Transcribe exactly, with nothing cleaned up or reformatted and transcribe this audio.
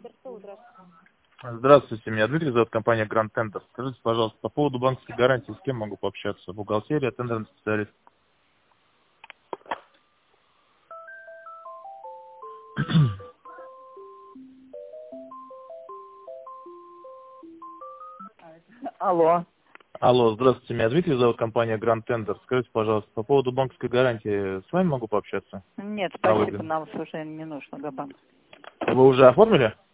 Здравствуйте, меня Дмитрий зовут, компания Grand Tender. Скажите, пожалуйста, по поводу банковской гарантии, с кем могу пообщаться? Бухгалтерия, тендерный специалист. Алло. Алло, здравствуйте, меня Дмитрий зовут, компания Grand Tender. Скажите, пожалуйста, по поводу банковской гарантии, с вами могу пообщаться? Нет, На спасибо, выгоду. нам уже не нужно Габан. Вы уже оформили?